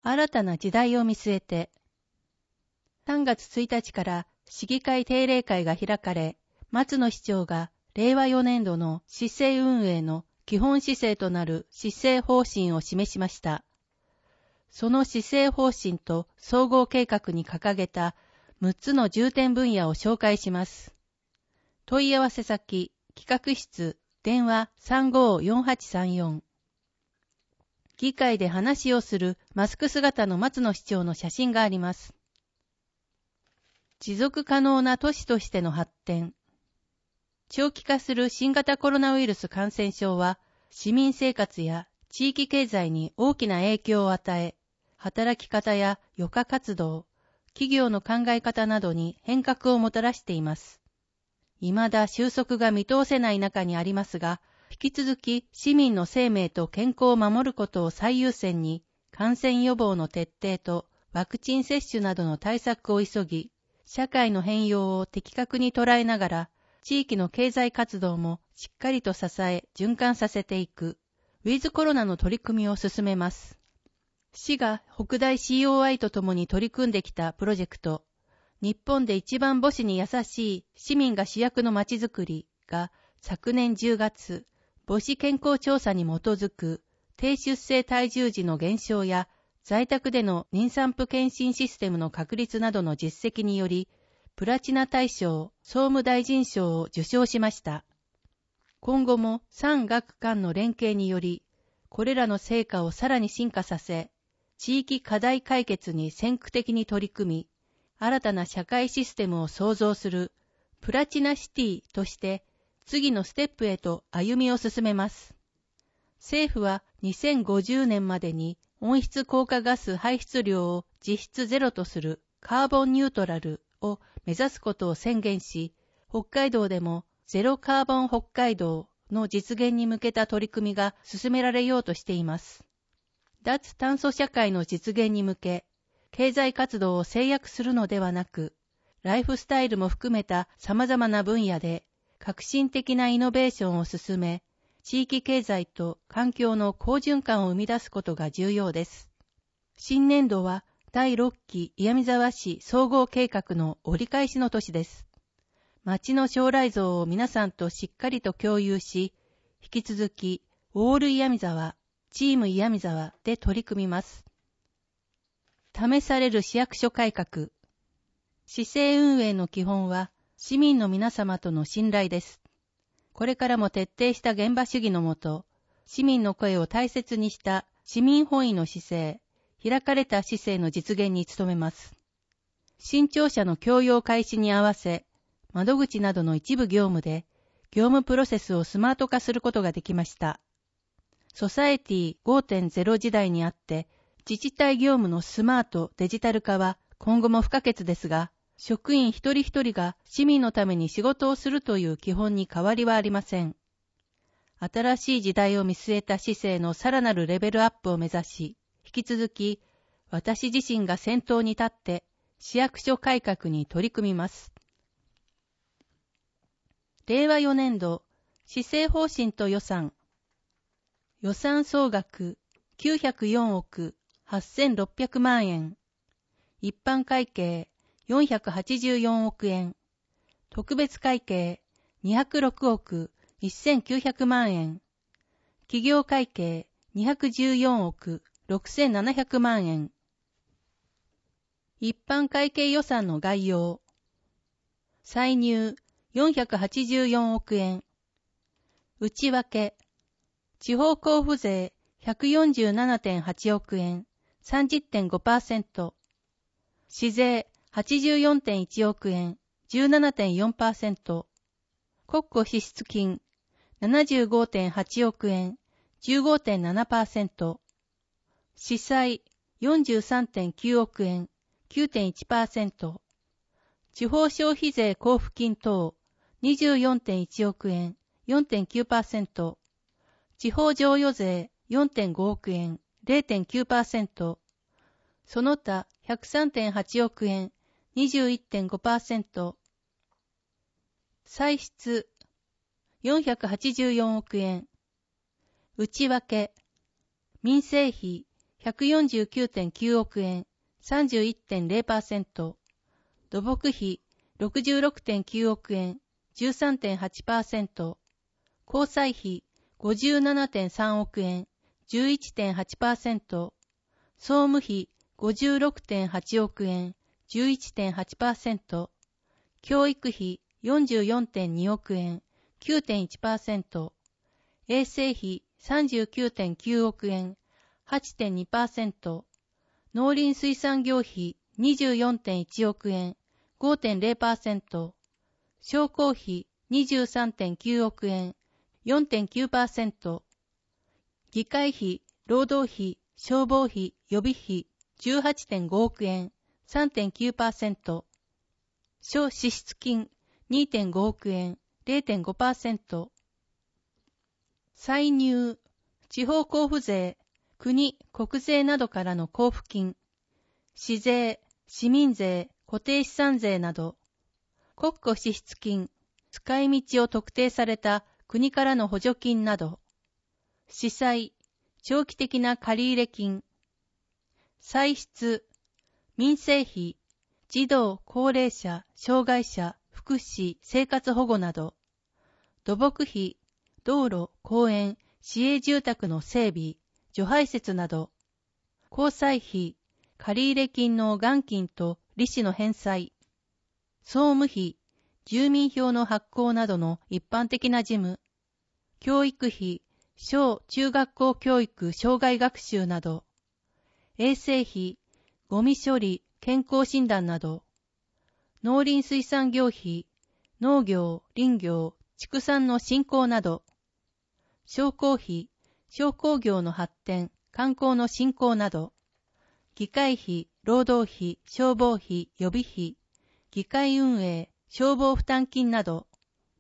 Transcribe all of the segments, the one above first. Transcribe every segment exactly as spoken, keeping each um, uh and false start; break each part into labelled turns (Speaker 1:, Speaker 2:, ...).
Speaker 1: 新たな時代を見据えて。さんがつついたちから市議会定例会が開かれ、松野市長がれいわよねんどの市政運営の基本姿勢となる市政方針を示しました。その市政方針と総合計画に掲げたむっつの重点分野を紹介します。問い合わせ先、企画室、電話 さんごーよんはちさんよん。議会で話をするマスク姿の松野市長の写真があります。持続可能な都市としての発展。長期化する新型コロナウイルス感染症は、市民生活や地域経済に大きな影響を与え、働き方や余暇活動、企業の考え方などに変革をもたらしています。未だ収束が見通せない中にありますが、引き続き市民の生命と健康を守ることを最優先に、感染予防の徹底とワクチン接種などの対策を急ぎ、社会の変容を的確に捉えながら、地域の経済活動もしっかりと支え、循環させていく、ウィズコロナの取り組みを進めます。市が北大 シーオーアイ とともに取り組んできたプロジェクト、日本で一番母子に優しい市民が主役のまちづくりが昨年じゅうがつ、母子健康調査に基づく低出生体重児の減少や在宅での妊産婦検診システムの確立などの実績により、プラチナ大賞、総務大臣賞を受賞しました。今後も産学官の連携により、これらの成果をさらに進化させ、地域課題解決に先駆的に取り組み、新たな社会システムを創造するプラチナシティとして次のステップへと歩みを進めます。政府はにせんごじゅうねんまでに温室効果ガス排出量を実質ゼロとするカーボンニュートラルを目指すことを宣言し、北海道でもゼロカーボン北海道の実現に向けた取り組みが進められようとしています。脱炭素社会の実現に向け、経済活動を制約するのではなく、ライフスタイルも含めた様々な分野で革新的なイノベーションを進め、地域経済と環境の好循環を生み出すことが重要です。新年度はだいろっき岩見沢市総合計画の折り返しの年です。町の将来像を皆さんとしっかりと共有し、引き続きオール岩見沢、チーム岩見沢で取り組みます。試される市役所改革。市政運営の基本は市民の皆様との信頼です。これからも徹底した現場主義のもと、市民の声を大切にした市民本位の姿勢、開かれた市政の実現に努めます。新庁舎の供用開始に合わせ、窓口などの一部業務で業務プロセスをスマート化することができました。ソサエティ ごてんゼロ 時代にあって、自治体業務のスマート・デジタル化は今後も不可欠ですが、職員一人一人が市民のために仕事をするという基本に変わりはありません。新しい時代を見据えた市政のさらなるレベルアップを目指し、引き続き私自身が先頭に立って市役所改革に取り組みます。れいわよねんど市政方針と予算。予算総額きゅうひゃくよんおくはっせんろっぴゃくまんえん。一般会計よんひゃくはちじゅうよんおくえん。特別会計にひゃくろくおくせんきゅうひゃくまんえん。企業会計にひゃくじゅうよんおくろくせんななひゃくまんえん。一般会計予算の概要。歳入よんひゃくはちじゅうよんおくえん。内訳。地方交付税 ひゃくよんじゅうななてんはちおくえん さんじゅってんごパーセント。市税 はちじゅうよんてんいちおくえん じゅうななてんよんパーセント。国庫支出金 ななじゅうごてんはちおくえん じゅうごてんななパーセント。市債 よんじゅうさんてんきゅうおくえん きゅうてんいちパーセント。地方消費税交付金等 にじゅうよんてんいちおくえん よんてんきゅうパーセント。地方譲与税 よんてんごおくえん れいてんきゅうパーセント。その他 ひゃくさんてんはちおくえん にじゅういってんごパーセント。歳出よんひゃくはちじゅうよんおくえん。内訳民生費ひゃくよんじゅうきゅうてんきゅうおくえん、さんじゅういってんゼロパーセント。土木費、ろくじゅうろくてんきゅうおくえん、じゅうさんてんはちパーセント。交際費、ごじゅうななてんさんおくえん、じゅういってんはちパーセント。総務費、ごじゅうろくてんはちおくえん、じゅういってんはちパーセント。教育費、よんじゅうよんてんにおくえん、きゅうてんいちパーセント。衛生費、さんじゅうきゅうてんきゅうおくえん、はちてんにパーセント。農林水産業費、にじゅうよんてんいちおくえん、ごてんゼロパーセント。商工費、にじゅうさんてんきゅうおくえん、よんてんきゅうパーセント。議会費、労働費、消防費、予備費、じゅうはちてんごおくえん、さんてんきゅうパーセント。諸支出金、にてんごおくえん、ゼロてんごパーセント。歳入、地方交付税、国、国税などからの交付金、市税、市民税、固定資産税など、国庫支出金、使い道を特定された国からの補助金など、司債、長期的な借入金、歳出、民生費、児童、高齢者、障害者、福祉、生活保護など、土木費、道路、公園、市営住宅の整備、除排雪など、交際費、借入金の元金と利子の返済、総務費、住民票の発行などの一般的な事務、教育費、小中学校教育障害学習など、衛生費、ゴミ処理、健康診断など、農林水産業費、農業、林業、畜産の振興など、商工費、商工業の発展、観光の振興など、議会費、労働費、消防費、予備費、議会運営、消防負担金など、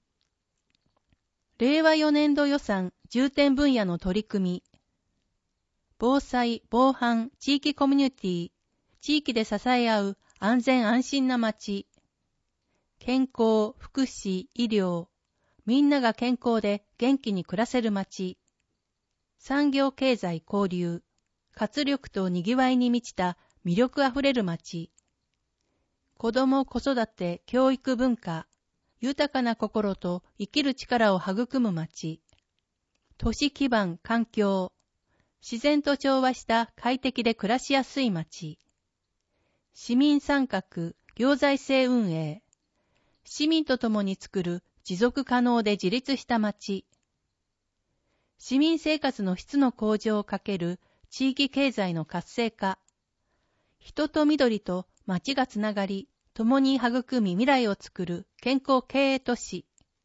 Speaker 1: れいわよねんど予算重点分野の取り組み、防災、防犯、地域コミュニティ、地域で支え合う安全安心な街、健康、福祉、医療、みんなが健康で元気に暮らせる街、産業経済交流、活力とにぎわいに満ちた魅力あふれる街、子ども子育て教育文化、豊かな心と生きる力を育む街、都市基盤環境、自然と調和した快適で暮らしやすい街、市民参画行財政運営、市民と共に作る持続可能で自立した街、市民生活の質の向上をかける地域経済の活性化、人と緑と街がつながり、共に育み未来を作る健康経営都市。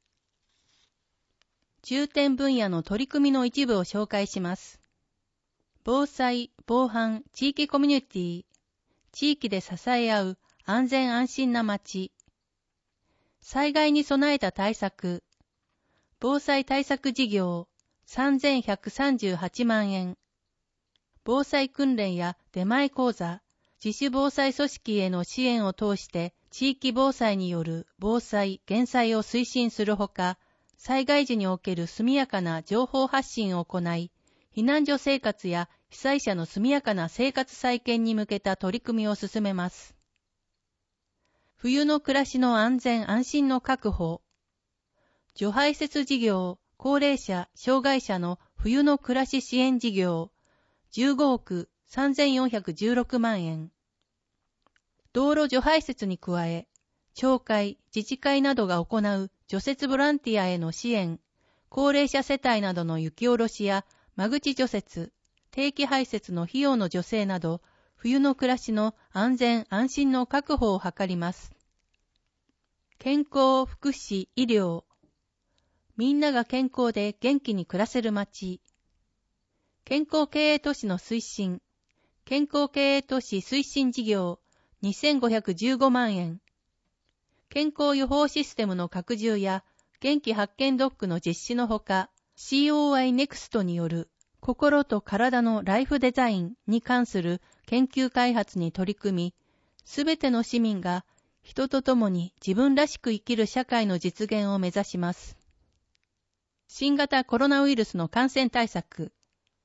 Speaker 1: 重点分野の取り組みの一部を紹介します。防災、防犯、地域コミュニティ、地域で支え合う安全安心な街、災害に備えた対策、防災対策事業さんぜんひゃくさんじゅうはちまんえん、防災訓練や出前講座、自主防災組織への支援を通して地域防災による防災・減災を推進するほか、災害時における速やかな情報発信を行い、避難所生活や被災者の速やかな生活再建に向けた取り組みを進めます。冬の暮らしの安全安心の確保、除排雪事業、高齢者、障害者の冬の暮らし支援事業、じゅうごおくさんぜんよんひゃくじゅうろくまんえん。道路除排雪に加え、町会、自治会などが行う除雪ボランティアへの支援、高齢者世帯などの雪下ろしや間口除雪、定期排雪の費用の助成など、冬の暮らしの安全安心の確保を図ります。健康、福祉、医療。みんなが健康で元気に暮らせる街。健康経営都市の推進。健康経営都市推進事業にせんごひゃくじゅうごまんえん。健康予報システムの拡充や元気発見ドッグの実施のほか、シーオーアイ ネクストによる心と体のライフデザインに関する研究開発に取り組み、すべての市民が人と共に自分らしく生きる社会の実現を目指します。新型コロナウイルスの感染対策。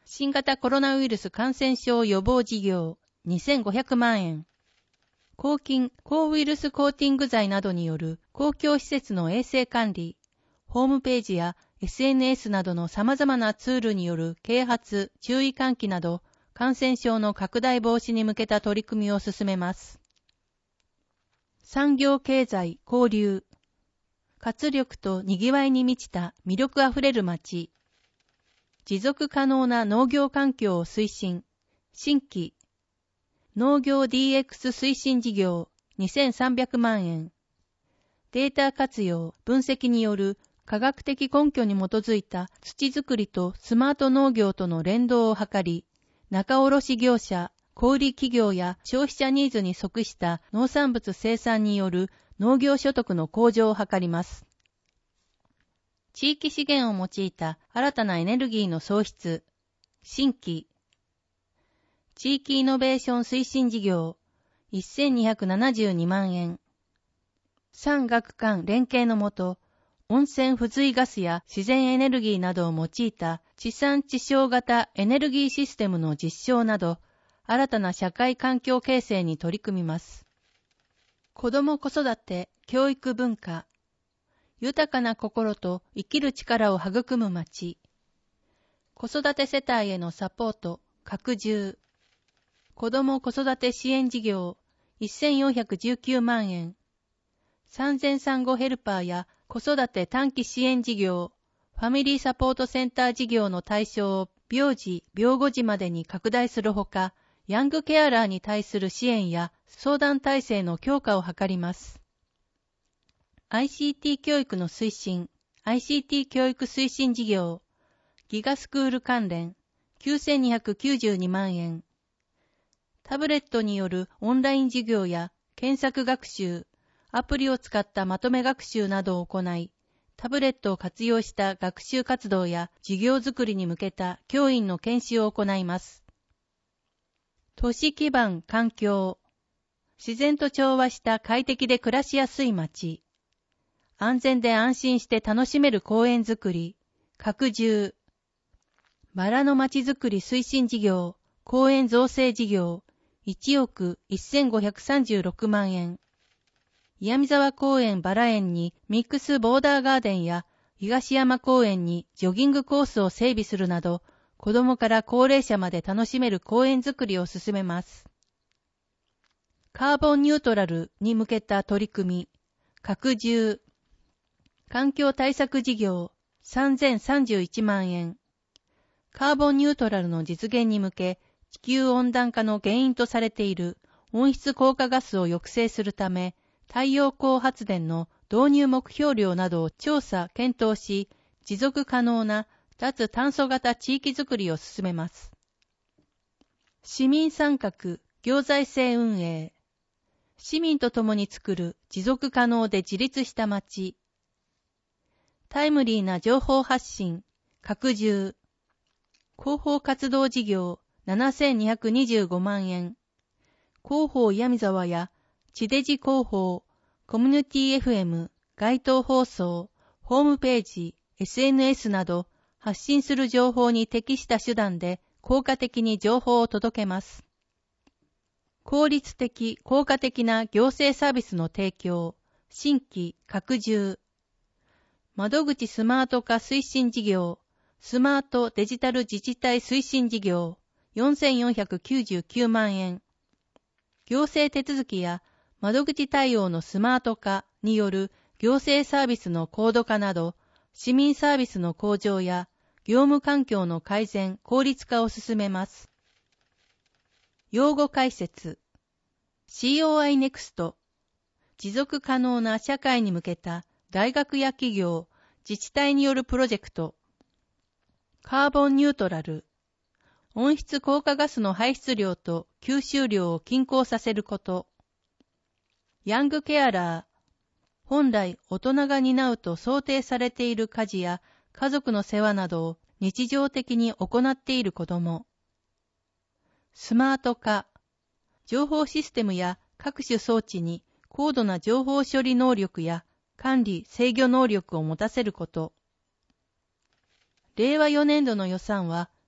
Speaker 1: 新型コロナウイルス感染症予防事業にせんごひゃくまんえん。抗菌、抗ウイルスコーティング剤などによる公共施設の衛生管理、ホームページや エスエヌエス などの様々なツールによる啓発、注意喚起など、感染症の拡大防止に向けた取り組みを進めます。産業経済交流。活力と賑わいに満ちた魅力あふれる街。持続可能な農業環境を推進。新規。農業 ディーエックス 推進事業にせんさんびゃくまんえん。データ活用、分析による科学的根拠に基づいた土作りとスマート農業との連動を図り、仲卸業者、小売企業や消費者ニーズに即した農産物生産による農業所得の向上を図ります。地域資源を用いた新たなエネルギーの創出、新規。地域イノベーション推進事業、せんにひゃくななじゅうにまんえん。産学官連携のもと、温泉付随ガスや自然エネルギーなどを用いた地産地消型エネルギーシステムの実証など、新たな社会環境形成に取り組みます。子ども子育て、教育文化。豊かな心と生きる力を育む街。子育て世帯へのサポート、拡充。子ども子育て支援事業、せんよんひゃくじゅうきゅうまんえん。産前産後ヘルパーや子育て短期支援事業、ファミリーサポートセンター事業の対象を病児、病後児までに拡大するほか、ヤングケアラーに対する支援や相談体制の強化を図ります。アイシーティー 教育の推進、アイシーティー 教育推進事業、ギガスクール関連、きゅうせんにひゃくきゅうじゅうにまんえん。タブレットによるオンライン授業や検索学習、アプリを使ったまとめ学習などを行い、タブレットを活用した学習活動や授業づくりに向けた教員の研修を行います。都市基盤環境。自然と調和した快適で暮らしやすい街。安全で安心して楽しめる公園づくり。拡充。バラの街づくり推進事業。公園造成事業。いちおくせんごひゃくさんじゅうろくまんえん。岩見沢公園バラ園にミックスボーダーガーデンや東山公園にジョギングコースを整備するなど、子どもから高齢者まで楽しめる公園づくりを進めます。カーボンニュートラルに向けた取り組み、拡充。環境対策事業さんぜんさんじゅういちまんえん。カーボンニュートラルの実現に向け、地球温暖化の原因とされている温室効果ガスを抑制するため、太陽光発電の導入目標量などを調査・検討し、持続可能な脱炭素型地域づくりを進めます。市民参画、行財政運営。市民と共に作る持続可能で自立した街。タイムリーな情報発信、拡充。広報活動事業ななせんにひゃくにじゅうごまんえん。広報岩見沢や地デジ広報、コミュニティ エフエム、街頭放送、ホームページ、エスエヌエス など発信する情報に適した手段で効果的に情報を届けます。効率的、効果的な行政サービスの提供、新規、拡充。窓口スマート化推進事業、スマートデジタル自治体推進事業、よんせんよんひゃくきゅうじゅうきゅうまんえん。行政手続きや窓口対応のスマート化による行政サービスの高度化など、市民サービスの向上や業務環境の改善・効率化を進めます。用語解説。シーオーアイ ネクスト。持続可能な社会に向けた大学や企業、自治体によるプロジェクト。カーボンニュートラル。温室効果ガスの排出量と吸収量を均衡させること。ヤングケアラー。本来大人が担うと想定されている家事や家族の世話などを日常的に行っている子ども。スマート化。情報システムや各種装置に高度な情報処理能力や管理・制御能力を持たせること。れいわよねんどの予算は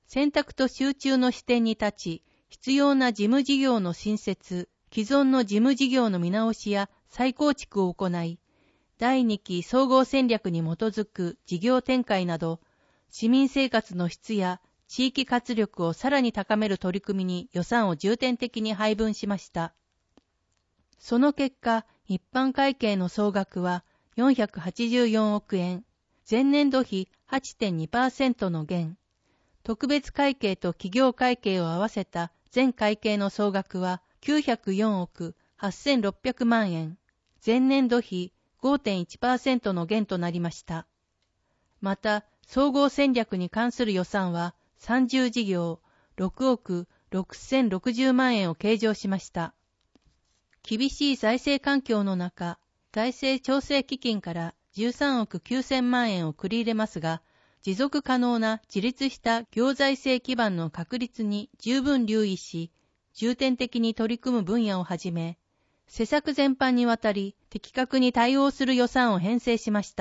Speaker 1: 選択と集中の視点に立ち、必要な事務事業の新設、既存の事務事業の見直しや再構築を行い、だいにき総合戦略に基づく事業展開など、市民生活の質や地域活力をさらに高める取り組みに予算を重点的に配分しました。その結果、一般会計の総額はよんひゃくはちじゅうよんおくえん、前年度比 はちてんにパーセント の減、特別会計と企業会計を合わせた全会計の総額はきゅうひゃくよんおくはっせんろっぴゃくまんえん、前年度比 ごてんいちパーセント の減となりました。また、総合戦略に関する予算はさんじゅうじぎょうろくおくろくせんろくじゅうまんえんを計上しました。厳しい財政環境の中、財政調整基金からじゅうさんおくきゅうせんまんえんを繰り入れますが、持続可能な自立した行財政基盤の確立に十分留意し、重点的に取り組む分野をはじめ、施策全般にわたり的確に対応する予算を編成しました。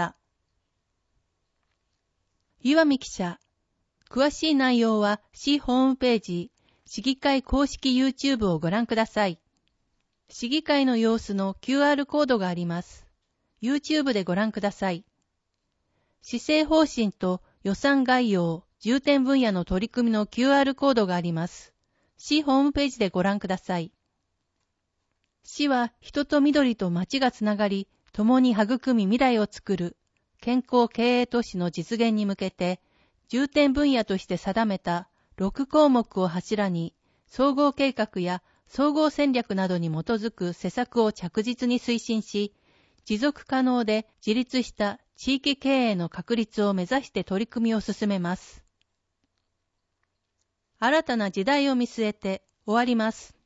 Speaker 1: 岩見記者、詳しい内容は市ホームページ、市議会公式 YouTube をご覧ください。市議会の様子の キューアール コードがあります。YouTube でご覧ください。施政方針と予算概要、重点分野の取り組みの キューアール コードがあります。市ホームページでご覧ください。市は人と緑と町がつながり、共に育み未来を作る健康経営都市の実現に向けて、重点分野として定めたろくこうもくを柱に、総合計画や総合戦略などに基づく施策を着実に推進し、持続可能で自立した地域経営の確立を目指して取り組みを進めます。新たな時代を見据えて終わります。